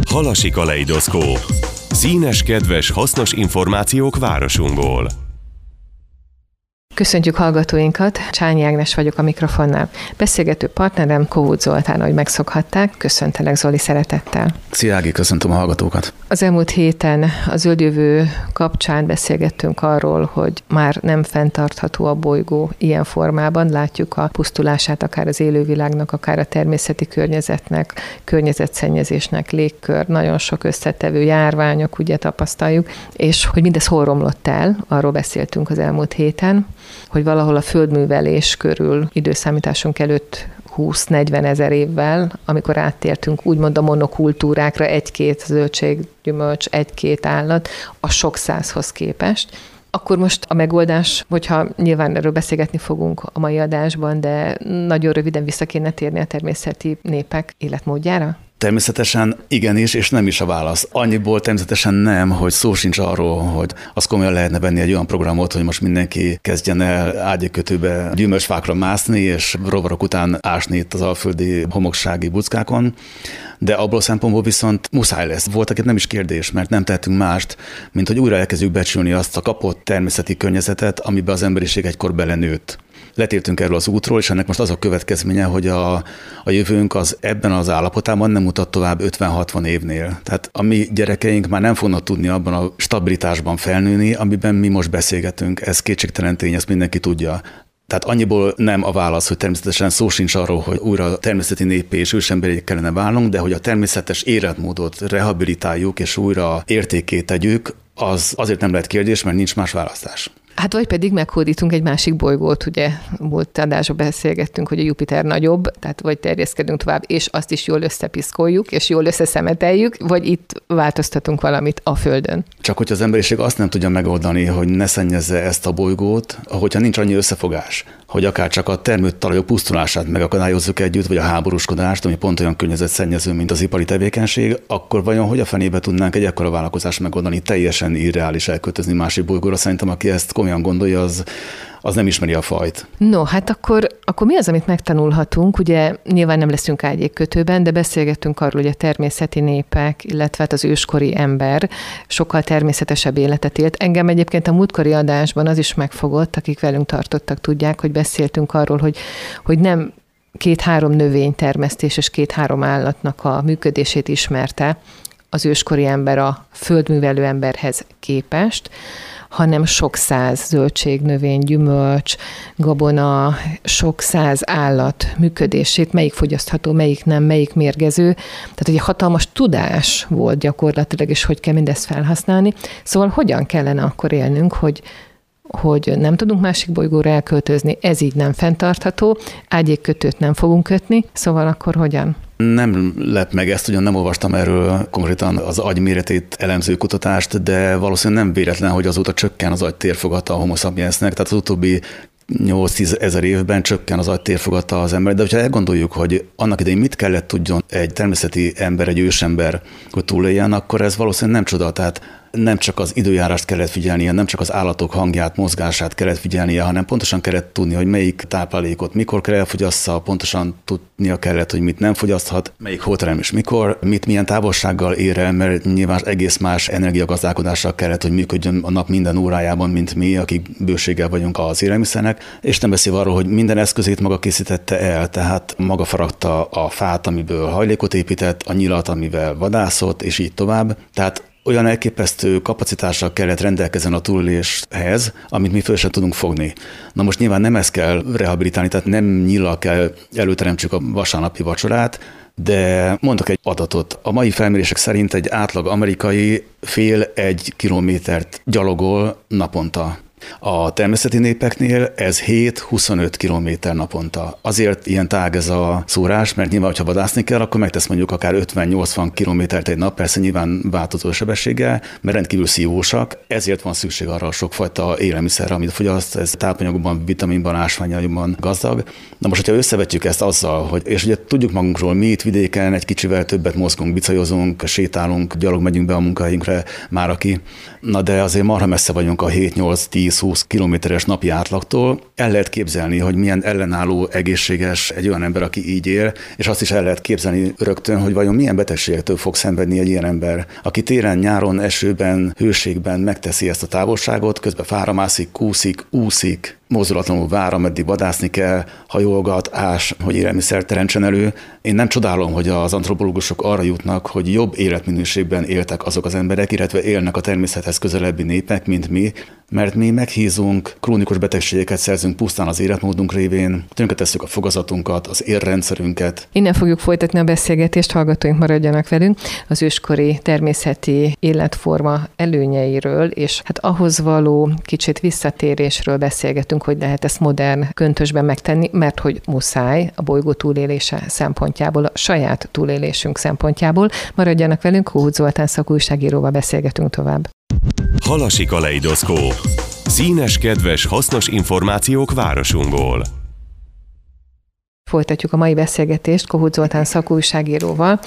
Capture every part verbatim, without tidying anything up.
Halasi kaleidoszkóp. Színes, kedves, hasznos információk városunkból. Köszöntjük hallgatóinkat, Csányi Ágnes vagyok a mikrofonnál. Beszélgető partnerem Kohut Zoltán, ahogy megszokhatták. Köszöntelek, Zoli, szeretettel. Szia Ági, köszöntöm a hallgatókat. Az elmúlt héten a zöldjövő kapcsán beszélgettünk arról, hogy már nem fenntartható a bolygó ilyen formában. Látjuk a pusztulását akár az élővilágnak, akár a természeti környezetnek, környezetszennyezésnek, légkör, nagyon sok összetevő járványok, ugye tapasztaljuk, és hogy mindez hol romlott el, arról beszéltünk az elmúlt héten, hogy valahol a földművelés körül időszámításunk előtt húsz-negyven ezer évvel, amikor áttértünk úgymond a monokultúrákra, egy-két zöldség, gyümölcs, egy-két állat, a sok százhoz képest. Akkor most a megoldás, hogyha nyilván erről beszélgetni fogunk a mai adásban, de nagyon röviden vissza kéne térni a természeti népek életmódjára? Természetesen igenis, és nem is a válasz. Annyiból természetesen nem, hogy szó sincs arról, hogy az komolyan lehetne venni egy olyan programot, hogy most mindenki kezdjen el ágyékötőbe gyümölcsfákra mászni, és rovarok után ásni itt az alföldi homoksági buckákon. De abból a szempontból viszont muszáj lesz. Voltak itt nem is kérdés, mert nem tehetünk mást, mint hogy újra elkezdjük becsülni azt a kapott természeti környezetet, amiben az emberiség egykor belenőtt. Letértünk erről az útról, és ennek most az a következménye, hogy a, a jövőnk az ebben az állapotában nem mutat tovább ötven-hatvan évnél. Tehát a mi gyerekeink már nem fognak tudni abban a stabilitásban felnőni, amiben mi most beszélgetünk. Ez kétségtelen tény, ezt mindenki tudja. Tehát annyiból nem a válasz, hogy természetesen szó sincs arról, hogy újra természeti néppé és ősemberé kellene válnunk, de hogy a természetes életmódot rehabilitáljuk és újra értékké tegyük, az azért nem lehet kérdés, mert nincs más választás. Hát vagy pedig meghódítunk egy másik bolygót, ugye múlt adásban beszélgettünk, hogy a Jupiter nagyobb, tehát vagy terjeszkedünk tovább, és azt is jól összepiszkoljuk, és jól összeszemeteljük, vagy itt változtatunk valamit a Földön. Csak hogy az emberiség azt nem tudja megoldani, hogy ne szennyezze ezt a bolygót, hogyha nincs annyi összefogás, hogy akár csak a termült talajok pusztulását megakadályozzuk együtt, vagy a háborúskodást, ami pont olyan környezetszennyező, mint az ipari tevékenység, akkor vajon hogy a fenébe tudnánk egy ekkora vállalkozást megoldani, teljesen irreális elköltözni másik bolygóra? Szerintem, aki ezt komolyan gondolja, az, az nem ismeri a fajt. No, hát akkor, akkor mi az, amit megtanulhatunk? Ugye nyilván nem leszünk ágyékkötőben, de beszélgettünk arról, hogy a természeti népek, illetve az őskori ember sokkal természetesebb életet élt. Engem egyébként a múltkori adásban az is megfogott, akik velünk tartottak, tudják, hogy beszéltünk arról, hogy, hogy nem két-három növénytermesztés és két-három állatnak a működését ismerte az őskori ember a földművelő emberhez képest, hanem sok száz zöldség, növény, gyümölcs, gabona, sok száz állat működését, melyik fogyasztható, melyik nem, melyik mérgező. Tehát egy hatalmas tudás volt gyakorlatilag, és hogy kell mindezt felhasználni. Szóval hogyan kellene akkor élnünk, hogy hogy nem tudunk másik bolygóra elköltözni, ez így nem fenntartható, ágyékkötőt nem fogunk kötni, szóval akkor hogyan? Nem lep meg ezt, ugyan nem olvastam erről konkrétan az agy méretét elemző kutatást, de valószínűleg nem véletlen, hogy azóta csökken az agy térfogata a homo sapiensnek, tehát az utóbbi nyolc-tíz ezer évben csökken az agy térfogata az ember, de hogyha elgondoljuk, hogy annak idején mit kellett tudjon egy természeti ember, egy ősember, hogy túléljen, akkor ez valószínűleg nem csoda, tehát nem csak az időjárást kellett figyelnie, nem csak az állatok hangját, mozgását kellett figyelnie, hanem pontosan kellett tudni, hogy melyik táplálékot mikor kell elfogyassza, pontosan tudnia kellett, hogy mit nem fogyaszthat, melyik hóterem és mikor, mit milyen távolsággal ér el, mert nyilván egész más energiagazdálkodással kellett, hogy működjön a nap minden órájában, mint mi, akik bőséggel vagyunk az élelmiszernek, és nem beszélve arról, hogy minden eszközét maga készítette el, tehát maga faragta a fát, amiből hajlékot épített, a nyilat, amivel vadászott, és így tovább. Tehát olyan elképesztő kapacitással kellett rendelkezzen a túléléshez, amit mi föl sem tudunk fogni. Na most nyilván nem ezt kell rehabilitálni, tehát nem nyillal kell előteremtsük a vasárnapi vacsorát, de mondok egy adatot. A mai felmérések szerint egy átlag amerikai fél egy kilométert gyalogol naponta. A természeti népeknél ez hét-huszonöt kilométer naponta. Azért ilyen tág ez a szórás, mert nyilván, ha vadászni kell, akkor megtesz mondjuk akár ötven-nyolcvan kilométert egy nap, persze nyilván változó sebességgel, mert rendkívül szívósak, ezért van szükség arra a sokfajta élelmiszerre, amit fogyaszt, ez tápanyagokban, vitaminban, ásványanyagban gazdag. Na most, hogyha összevetjük ezt azzal, hogy, és ugye tudjuk magunkról, mi itt vidéken egy kicsivel többet mozgunk, bicajozunk, sétálunk, gyalog megyünk be a munkahelyünkre, már aki. Na de azért marha messze vagyunk a hét-nyolc-tíz tíz-húsz kilométeres napi átlagtól. El lehet képzelni, hogy milyen ellenálló, egészséges egy olyan ember, aki így él, és azt is el lehet képzelni rögtön, hogy vajon milyen betegségektől fog szenvedni egy ilyen ember, aki télen, nyáron, esőben, hőségben megteszi ezt a távolságot, közben fáramászik, kúszik, úszik, mozdulatlanul vár, ameddig vadászni kell, hajolgat, ás, hogy élelmiszert teremtsen elő. Én nem csodálom, hogy az antropológusok arra jutnak, hogy jobb életminőségben éltek azok az emberek, illetve élnek a természethez közelebbi népek, mint mi, mert mi meghízunk, krónikus betegségeket szerzünk pusztán az életmódunk révén, tönkretesszük a fogazatunkat, az érrendszerünket. Innen fogjuk folytatni a beszélgetést, hallgatóink maradjanak velünk, az őskori természeti életforma előnyeiről, és hát ahhoz való kicsit visszatérésről beszélgetünk, hogy lehet ezt modern köntösben megtenni, mert hogy muszáj a bolygó túlélése szempontjából, a saját túlélésünk szempontjából. Maradjanak velünk, Kohut Zoltán szakújságíróval beszélgetünk tovább. Halasi kaleidoszkóp. Színes, kedves, hasznos információk városunkból. Folytatjuk a mai beszélgetést Kohut Zoltán szakújságíróval,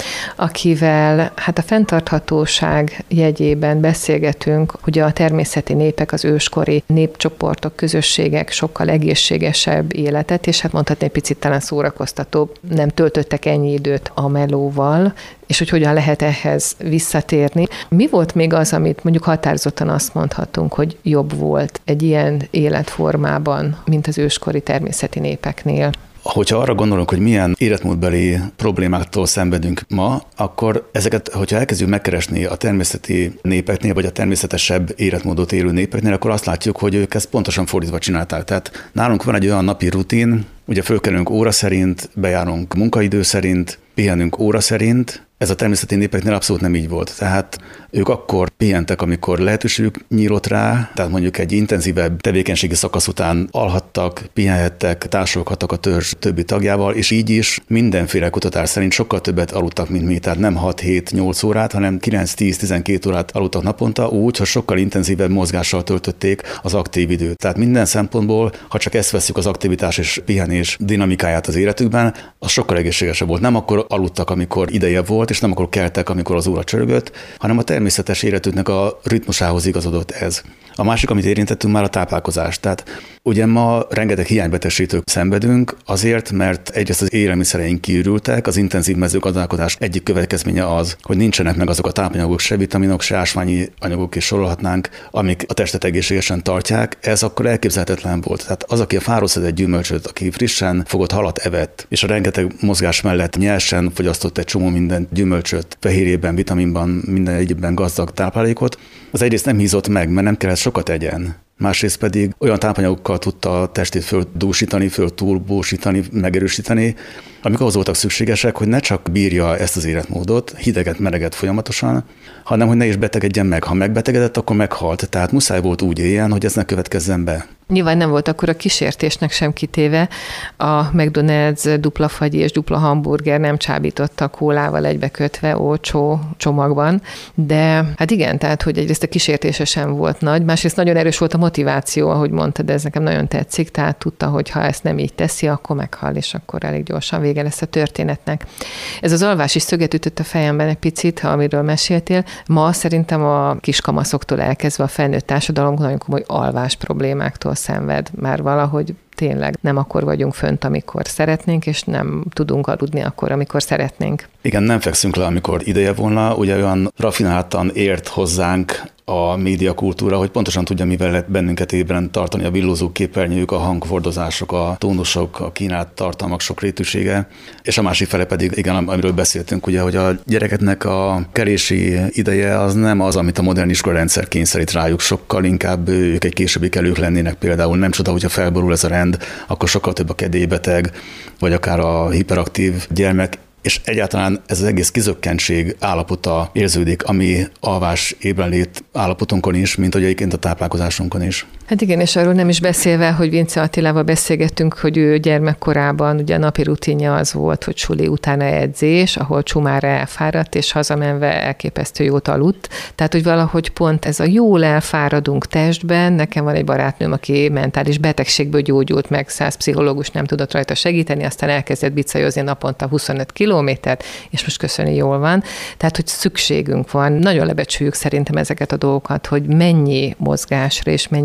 akivel hát a fenntarthatóság jegyében beszélgetünk, hogy a természeti népek, az őskori népcsoportok, közösségek sokkal egészségesebb életet, és hát mondhatni egy picit talán szórakoztatóbb, nem töltöttek ennyi időt a melóval, és hogy hogyan lehet ehhez visszatérni. Mi volt még az, amit mondjuk határozottan azt mondhatunk, hogy jobb volt egy ilyen életformában, mint az őskori természeti népeknél? Hogyha arra gondolunk, hogy milyen életmódbeli problémáktól szenvedünk ma, akkor ezeket, hogyha elkezdjük megkeresni a természeti népeknél, vagy a természetesebb életmódot élő népeknél, akkor azt látjuk, hogy ők ezt pontosan fordítva csinálták. Tehát nálunk van egy olyan napi rutin, ugye fölkelünk óra szerint, bejárunk munkaidő szerint, pihenünk óra szerint. Ez a természeti népeknél abszolút nem így volt. Tehát ők akkor pihentek, amikor lehetőségük nyílt rá, tehát mondjuk egy intenzívebb tevékenységi szakasz után alhattak, pihenhettek, társulhattak a törzs többi tagjával, és így is mindenféle kutatás szerint sokkal többet aludtak, mint mi, tehát nem hat-hét-nyolc órát, hanem kilenc-tíz-tizenkét órát aludtak naponta, úgy, hogy sokkal intenzívebb mozgással töltötték az aktív időt. Tehát minden szempontból, ha csak ezt veszük, az aktivitás és pihenés dinamikáját az életükben, az sokkal egészségesebb volt. Nem akkor aludtak, amikor ideje volt, és nem akkor keltek, amikor az óra csörgött, hanem a természetes életüknek a ritmusához igazodott ez. A másik, amit érintettünk, már a táplálkozás. Tehát ugye ma rengeteg hiánybetegségtől szenvedünk azért, mert egyrészt az élelmiszereink kiürültek, az intenzív mezőgazdálkodás egyik következménye az, hogy nincsenek meg azok a tápanyagok, se vitaminok, se ásványi anyagok is sorolhatnánk, amik a testet egészségesen tartják. Ez akkor elképzelhetetlen volt. Tehát az, aki a fáról szedett gyümölcsöt, aki frissen fogott halat evett, és a rengeteg mozgás mellett nyersen fogyasztott egy csomó minden gyümölcsöt, fehérjében, vitaminban, minden egyébben gazdag táplálékot, az egyrészt nem hízott meg, mert nem kellett sokat egyen. Másrészt pedig olyan tápanyagokkal tudta a testét földúsítani, föltúlbósítani, megerősíteni, amik ahhoz voltak szükségesek, hogy ne csak bírja ezt az életmódot, hideget, meleget folyamatosan, hanem hogy ne is betegedjen meg. Ha megbetegedett, akkor meghalt. Tehát muszáj volt úgy éljen, hogy ez ne következzen be. Nyilván nem volt akkor a kísértésnek sem kitéve. A McDonald's dupla fagyi és dupla hamburger nem csábította kólával egybekötve olcsó csomagban, de hát igen, tehát hogy egyrészt a kísértése sem volt nagy, másrészt nagyon erős volt a motiváció, ahogy mondtad, ez nekem nagyon tetszik, tehát tudta, hogy ha ezt nem így teszi, akkor meghal, és akkor elég gyorsan vége lesz a történetnek. Ez az alvás is szöget ütött a fejemben egy picit, amiről meséltél. Ma szerintem a kiskamaszoktól elkezdve a felnőtt társadalom nagyon komoly alvás problémáktól szenved, már valahogy tényleg nem akkor vagyunk fönt, amikor szeretnénk, és nem tudunk aludni akkor, amikor szeretnénk. Igen, nem fekszünk le, amikor ideje volna, ugye olyan rafináltan ért hozzánk a médiakultúra, hogy pontosan tudja, mivel lehet bennünket ébren tartani a villózó képernyők, a hangfordozások, a tónusok, a kínált tartalmak sokrétűsége, és a másik fele pedig, igen, amiről beszéltünk, ugye, hogy a gyerekeknek a kelési ideje az nem az, amit a modern iskolarendszer kényszerít rájuk, sokkal inkább ők egy későbbi kelők lennének például. Nem csoda, hogyha felborul ez a rend, akkor sokkal több a kedélybeteg, vagy akár a hiperaktív gyermek, és egyáltalán ez az egész kizökkentség állapota érződik, ami alvás ébrenlét állapotunkon is, mint hogy egyébként a táplálkozásunkon is. Hát igen, és arról nem is beszélve, hogy Vince Attilával beszélgettünk, hogy ő gyermekkorában ugye a napi rutinja az volt, hogy suli utána edzés, ahol csumára elfáradt, és hazamenve elképesztő jót aludt. Tehát, hogy valahogy pont ez a jól elfáradunk testben, nekem van egy barátnőm, aki mentális betegségből gyógyult meg, száz pszichológus nem tudott rajta segíteni, aztán elkezdett bicajozni naponta huszonöt kilométert, és most köszöni, jól van. Tehát, hogy szükségünk van, nagyon lebecsüljük szerintem ezeket a dolgokat, hogy mennyi mozgásra és mennyi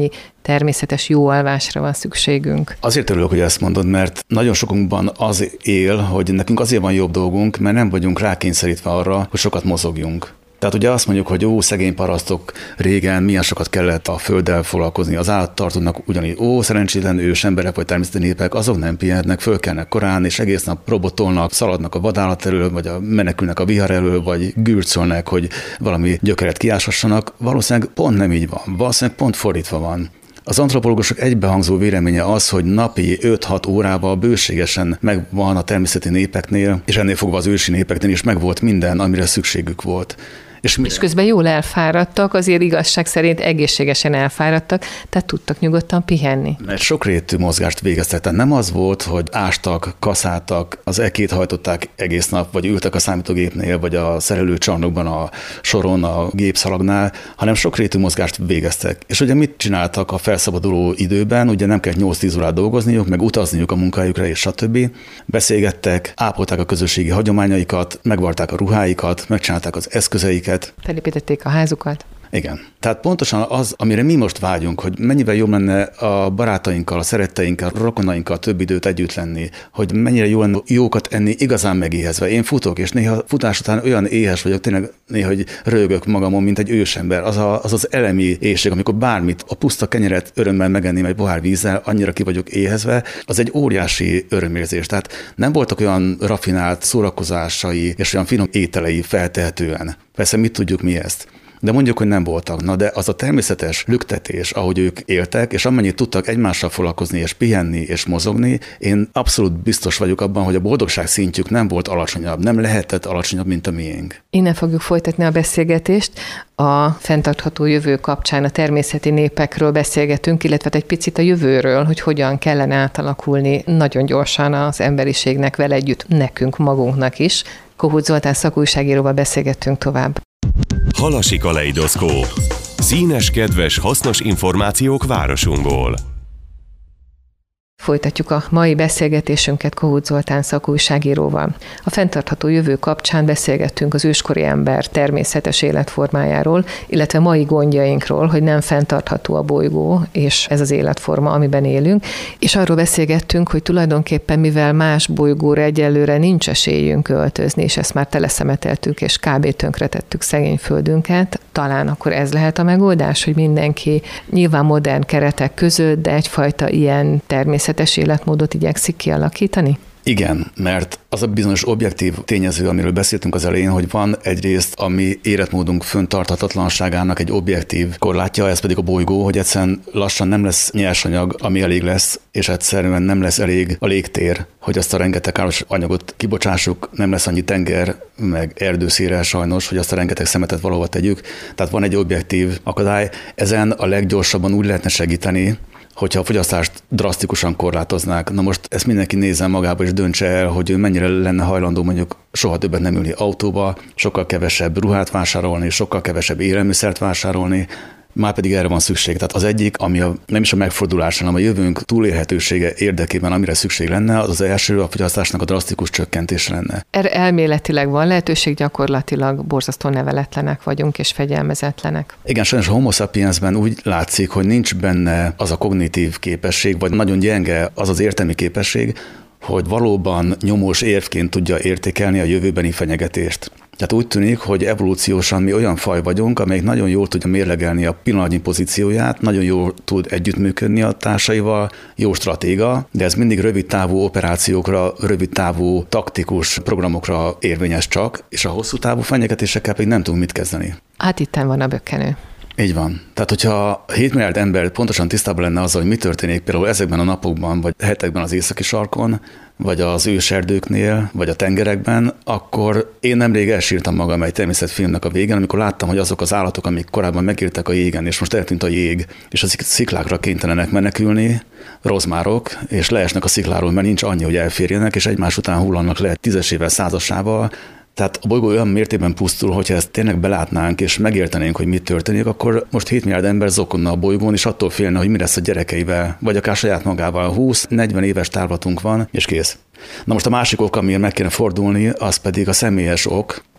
természetes jó alvásra van szükségünk. Azért örülök, hogy ezt mondod, mert nagyon sokunkban az él, hogy nekünk azért van jobb dolgunk, mert nem vagyunk rákényszerítve arra, hogy sokat mozogjunk. Tehát ugye azt mondjuk, hogy ó, szegény parasztok, régen milyen sokat kellett a földdel foglalkozni, az állattartónak ugyanígy, ó, szerencsétlen ős emberek vagy természeti népek, azok nem pihennek, fölkelnek korán, és egész nap robotolnak, szaladnak a vadállat elől, vagy a menekülnek a vihar elől, vagy gürcolnak, hogy valami gyökeret kiáshassanak. Valószínűleg pont nem így van, valószínűleg pont fordítva van. Az antropológusok egybehangzó véleménye az, hogy napi öt-hat órával bőségesen megvan a természeti népeknél, és ennél fogva az ősi népeknél is megvolt minden, amire szükségük volt. És, és közben jól elfáradtak, azért igazság szerint egészségesen elfáradtak, tehát tudtak nyugodtan pihenni. Mert sokrétű mozgást végeztek, tehát nem az volt, hogy ástak, kaszáltak, az ekét hajtották egész nap, vagy ültek a számítógépnél, vagy a szerelőcsarnokban a soron, a gépszalagnál, hanem sokrétű mozgást végeztek. És ugye mit csináltak a felszabaduló időben? Ugye nem kellett nyolc-tíz órát dolgozniuk, meg utazniuk a munkájukra, és stb. Beszélgettek, ápolták a közösségi hagyományaikat, megvarták a ruháikat, megcsinálták az eszközeiket, felépítették a házukat. Igen. Tehát pontosan az, amire mi most vágyunk, hogy mennyivel jobb lenne a barátainkkal, a szeretteinkkel, a rokonainkkal több időt együtt lenni, hogy mennyire jó lenne jókat enni igazán megéhezve. Én futok, és néha futás után olyan éhes vagyok, tényleg néha, hogy röhögök magamon, mint egy ősember. Az, a, az az elemi éhség, amikor bármit, a puszta kenyeret örömmel megenném egy pohár vízzel, annyira ki vagyok éhezve, az egy óriási örömérzés. Tehát nem voltak olyan rafinált szórakozásai és olyan finom ételei feltehetően. Persze mit tudjuk mi ezt? De mondjuk, hogy nem voltak. Na de az a természetes lüktetés, ahogy ők éltek, és amennyit tudtak egymással foglalkozni, és pihenni, és mozogni, én abszolút biztos vagyok abban, hogy a boldogság szintjük nem volt alacsonyabb, nem lehetett alacsonyabb, mint a miénk. Innen fogjuk folytatni a beszélgetést. A fenntartható jövő kapcsán a természeti népekről beszélgetünk, illetve egy picit a jövőről, hogy hogyan kellene átalakulni nagyon gyorsan az emberiségnek vele együtt, nekünk magunknak is. Kohut Zoltán szakújságíróval beszélgettünk tovább. Halasi kaleidoszkóp. Színes, kedves, hasznos információk városunkból. Folytatjuk a mai beszélgetésünket Kohut Zoltán szakújságíróval. A fenntartható jövő kapcsán beszélgettünk az őskori ember természetes életformájáról, illetve mai gondjainkról, hogy nem fenntartható a bolygó, és ez az életforma, amiben élünk. És arról beszélgettünk, hogy tulajdonképpen mivel más bolygóra egyelőre nincs esélyünk költözni, és ezt már teleszemeteltük, és kb. Tönkretettük szegény földünket, talán akkor ez lehet a megoldás, hogy mindenki nyilván modern keretek között, de egyfajta ilyen természetes életmódot igyekszik kialakítani? Igen, mert az a bizonyos objektív tényező, amiről beszéltünk az elején, hogy van egyrészt a mi életmódunk föntarthatatlanságának egy objektív korlátja, ez pedig a bolygó, hogy egyszerűen lassan nem lesz nyersanyag, ami elég lesz, és egyszerűen nem lesz elég a légtér, hogy azt a rengeteg káros anyagot kibocsássuk, nem lesz annyi tenger, meg erdőszéle sajnos, hogy azt a rengeteg szemetet valahova tegyük. Tehát van egy objektív akadály. Ezen a leggyorsabban úgy lehetne segíteni, hogyha a fogyasztást drasztikusan korlátoznák. Na most ezt mindenki nézzen magába és döntse el, hogy ő mennyire lenne hajlandó mondjuk soha többet nem ülni autóba, sokkal kevesebb ruhát vásárolni, sokkal kevesebb élelmiszert vásárolni, már pedig erre van szükség. Tehát az egyik, ami a, nem is a megfordulás, hanem a jövőnk túlélhetősége érdekében, amire szükség lenne, az az első a fogyasztásnak a drasztikus csökkentése lenne. Erre elméletileg van lehetőség, gyakorlatilag borzasztó neveletlenek vagyunk és fegyelmezetlenek. Igen, sajnos a Homo sapiensben úgy látszik, hogy nincs benne az a kognitív képesség, vagy nagyon gyenge az az értelmi képesség, hogy valóban nyomós érvként tudja értékelni a jövőbeni fenyegetést. Tehát úgy tűnik, hogy evolúciósan mi olyan faj vagyunk, amelyik nagyon jól tudja mérlegelni a pillanatnyi pozícióját, nagyon jól tud együttműködni a társaival, jó stratéga, de ez mindig rövid távú operációkra, rövid távú taktikus programokra érvényes csak, és a hosszú távú fenyegetésekkel pedig nem tudunk mit kezdeni. Hát itten van a bökkenő. Így van. Tehát, hogyha hét milliárd ember pontosan tisztában lenne azzal, hogy mi történik például ezekben a napokban, vagy hetekben az északi sarkon, vagy az őserdőknél, vagy a tengerekben, akkor én nemrég elsírtam magam egy természetfilmnek a végén, amikor láttam, hogy azok az állatok, amik korábban megéltek a jégen, és most eltűnt a jég, és a sziklákra kénytelenek menekülni, rozmárok, és leesnek a szikláról, mert nincs annyi, hogy elférjenek, és egymás után hullanak le tízesével, százasával. Tehát a bolygó olyan mértékben pusztul, hogyha ezt tényleg belátnánk és megértenénk, hogy mit történik, akkor most hét milliárd ember zokonna a bolygón, és attól félne, hogy mi lesz a gyerekeivel, vagy akár saját magával. húsz-negyven éves távlatunk van, és kész. Na most a másik ok, amiért meg kéne fordulni, az pedig a személyes ok,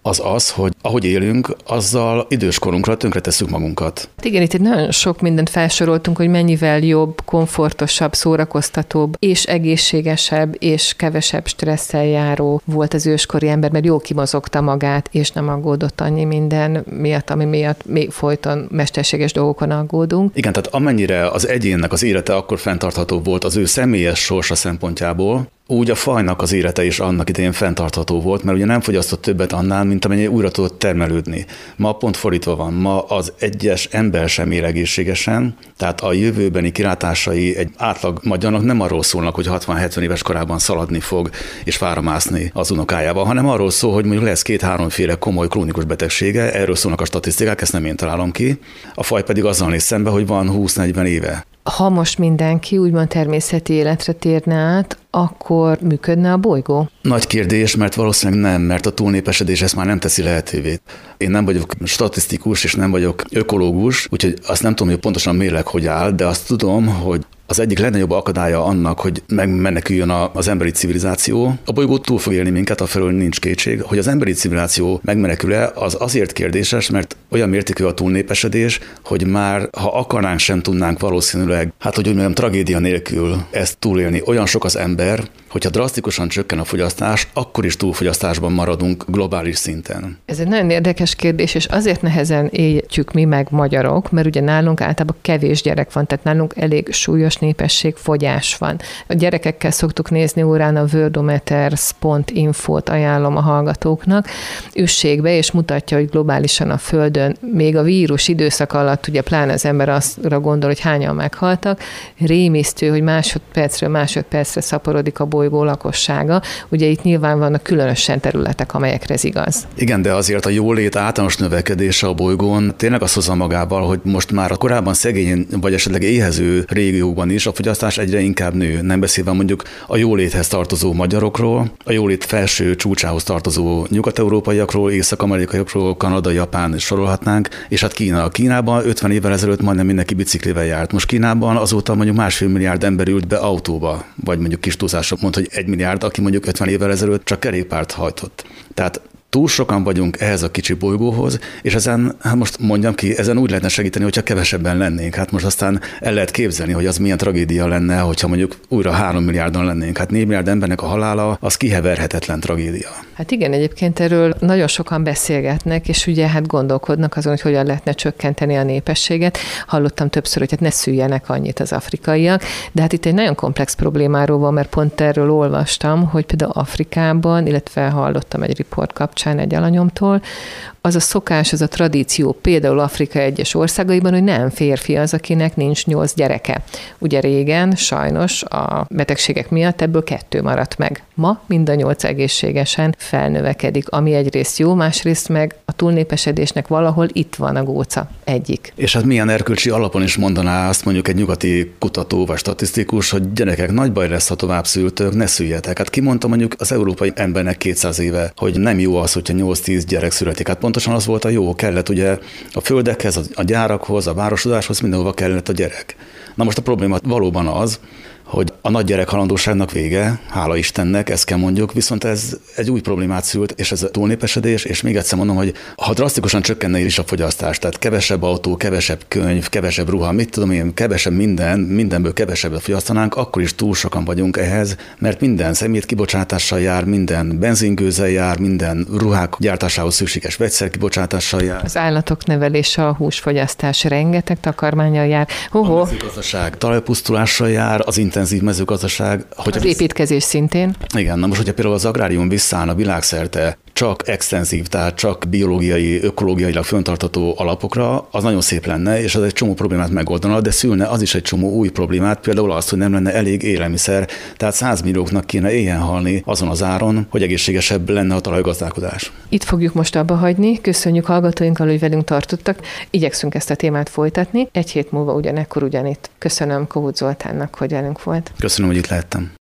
az az, hogy ahogy élünk, azzal időskorunkra tönkretesszük magunkat. Igen, itt nagyon sok mindent felsoroltunk, hogy mennyivel jobb, komfortosabb, szórakoztatóbb, és egészségesebb, és kevesebb stresszel járó volt az őskori ember, mert jól kimozogta magát, és nem aggódott annyi minden miatt, ami miatt még folyton mesterséges dolgokon aggódunk. Igen, tehát amennyire az egyénnek az élete akkor fenntartható volt az ő személyes sorsa szempontjából, úgy a fajnak az élete is annak idején fenntartható volt, mert ugye nem fogyasztott többet annál, mint amennyi újra tudott termelődni. Ma pont fordítva van, ma az egyes ember sem él egészségesen, tehát a jövőbeni kilátásai egy átlag magyarnak nem arról szólnak, hogy hatvan-hetven éves korában szaladni fog és fára mászni az unokájával, hanem arról szól, hogy mondjuk lesz két-háromféle komoly krónikus betegsége, erről szólnak a statisztikák, ezt nem én találom ki. A faj pedig azzal néz szembe, hogy van húsz-negyven éve. Ha most mindenki úgymond természeti életre térne át, akkor működne a bolygó? Nagy kérdés, mert valószínűleg nem, mert a túlnépesedés ezt már nem teszi lehetővé. Én nem vagyok statisztikus, és nem vagyok ökológus, úgyhogy azt nem tudom, hogy pontosan mérleg hogy áll, de azt tudom, hogy az egyik legnagyobb akadálya annak, hogy megmeneküljön az emberi civilizáció. A bolygó túl fog élni minket, afelől nincs kétség. Hogy az emberi civilizáció megmenekül-e, az azért kérdéses, mert olyan mértékű a túlnépesedés, hogy már ha akarnánk, sem tudnánk valószínűleg, hát hogy úgy mondjam, tragédia nélkül ezt túlélni. Olyan sok az ember, hogyha drasztikusan csökken a fogyasztás, akkor is túlfogyasztásban maradunk globális szinten. Ez egy nagyon érdekes kérdés, és azért nehezen értjük mi meg magyarok, mert ugye nálunk általában kevés gyerek van, tehát nálunk elég súlyos népességfogyás van. A gyerekekkel szoktuk nézni órán a worldometers pont infót ajánlom a hallgatóknak. Üssék be, és mutatja, hogy globálisan a Földön még a vírus időszak alatt, ugye pláne az ember azra gondol, hogy hányan meghaltak, rémisztő, hogy másodpercről másodpercre szaporodik a bolygó lakossága. Ugye itt nyilván vannak különösen területek, amelyekre ez igaz. Igen, de azért a jólét általános növekedése a bolygón tényleg azt hozza magával, hogy most már a korábban szegény vagy esetleg éhező régiókban is a fogyasztás egyre inkább nő. Nem beszélve mondjuk a jóléthez tartozó magyarokról, a jólét felső csúcsához tartozó nyugat-európaiakról, észak-amerikaiakról, Kanada, Japán sorolhatnánk, és hát Kína. Kínában ötven évvel ezelőtt majdnem mindenki biciklivel járt. Most Kínában azóta mondjuk másfél milliárd ember ült be autóba, vagy mondjuk kis túlzásra mond, hogy egy milliárd, aki mondjuk ötven évvel ezelőtt csak kerékpárt hajtott. Tehát túl sokan vagyunk ehhez a kicsi bolygóhoz, és ezen, hát most mondjam ki, ezen úgy lehetne segíteni, hogyha kevesebben lennénk. Hát most aztán el lehet képzelni, hogy az milyen tragédia lenne, hogyha mondjuk újra három milliárdon lennénk. Hát négy milliárd embernek a halála, az kiheverhetetlen tragédia. Hát igen, egyébként erről nagyon sokan beszélgetnek, és ugye hát gondolkodnak azon, hogy hogyan lehetne csökkenteni a népességet. Hallottam többször, hogy hát ne szüljenek annyit az afrikaiak, de hát itt egy nagyon komplex problémáról van, mert pont erről olvastam, hogy például Afrikában, illetve hallottam egy riport kapcsán egy alanyomtól, az a szokás, az a tradíció például Afrika egyes országaiban, hogy nem férfi az, akinek nincs nyolc gyereke. Ugye régen sajnos a betegségek miatt ebből kettő maradt meg. Ma mind a nyolc egészségesen felnövekedik, ami egyrészt jó, másrészt meg a túlnépesedésnek valahol itt van a góca egyik. És hát milyen erkölcsi alapon is mondaná azt mondjuk egy nyugati kutató vagy statisztikus, hogy gyerekek, nagy baj lesz, ha tovább szültök, ne szüljetek. Hát ki mondta mondjuk az európai embernek kétszáz éve, hogy nem jó az, hogyha nyolc-tíz gyerek születik. Hát pontosan az volt a jó, kellett ugye a földekhez, a gyárakhoz, a városodáshoz, mindenhova kellett a gyerek. Na most a probléma valóban az, hogy a nagy gyerek halandóságnak vége, hála Istennek, ezt kell mondjuk, viszont ez egy új problémát szült, és ez a túlnépesedés, és még egyszer mondom, hogy ha drasztikusan csökkenne is a fogyasztás, tehát kevesebb autó, kevesebb könyv, kevesebb ruha, mit tudom én, kevesebb minden, mindenből kevesebbet fogyasztanánk, akkor is túl sokan vagyunk ehhez, mert minden szemét kibocsátással jár, minden benzingőzzel jár, minden ruhák gyártásához szükséges vegyszer kibocsátással jár. Az állatok nevelése, a húsfogyasztás rengeteg takarmánnyal jár. Ho-ho. A mezőgazdaság talajpusztulással jár, az intenzív mezőgazdaság. Az építkezés szintén. Igen, na most, hogyha például az agrárium visszállna világszerte csak extenzív, tehát csak biológiai, ökológiailag fenntartható alapokra, az nagyon szép lenne, és az egy csomó problémát megoldana, de szülne az is egy csomó új problémát, például azt, hogy nem lenne elég élelmiszer, tehát százmillióknak kéne éhen halni azon az áron, hogy egészségesebb lenne a talajgazdálkodás. Itt fogjuk most abba hagyni. Köszönjük hallgatóinkkal, hogy velünk tartottak. Igyekszünk ezt a témát folytatni. Egy hét múlva ugyanekkor ugyanitt. Köszönöm Kohut Zoltánnak, hogy velünk volt. Köszönöm, hogy itt lehettem.